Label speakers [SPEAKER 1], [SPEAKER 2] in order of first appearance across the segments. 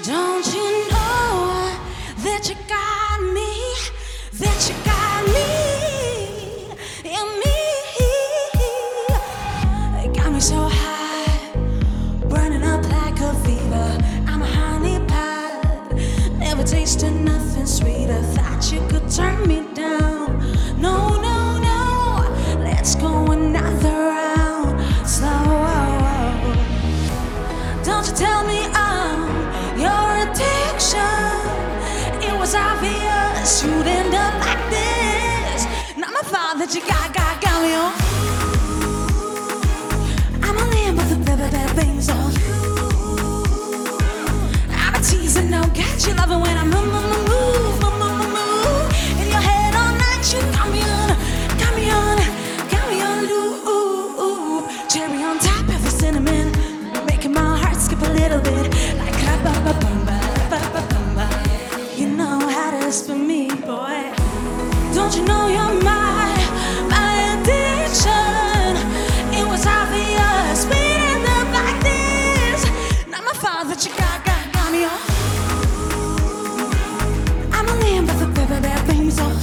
[SPEAKER 1] Don't you know that you got me, that you got me, and me? It got me so high, burning up like a fever. I'm a honey pot, never tasted nothing sweeter. Thought you could turn me down. No, no, no, let's go another round. Slow. Don't you tell me your addiction. It was obvious you'd end up like this. Not my fault that you got me on. I'm a lamb with the bad things on. I'm a teaser, no catch. You love it when I move. In your head all night, you got me on loop. Cherry on top of the cinnamon, making my heart skip a little bit. Like you know how to spin me, boy. Don't you know you're my addiction? It was obvious we end up like this. Not my fault that you got me on. I'm a lamb with the bad things on.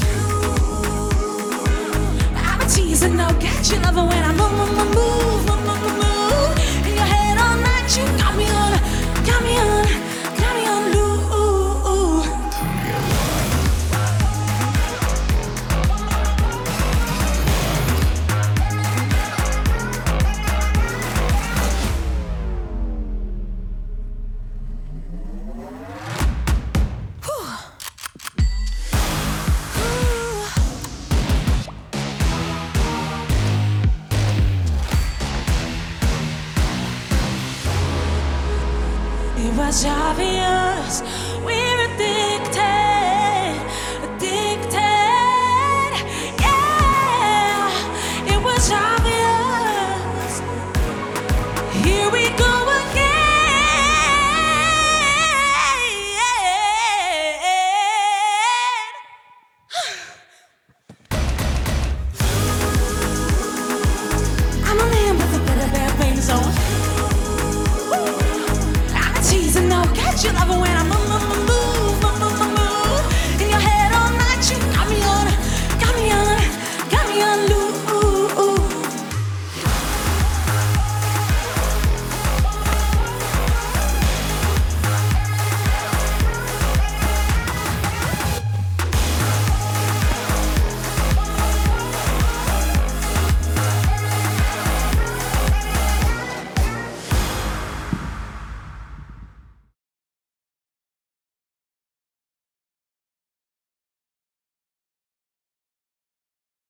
[SPEAKER 1] I'm a teaser, no catch. You love it when I move. In your head all night, you got me on loop. It was obvious we're addicted.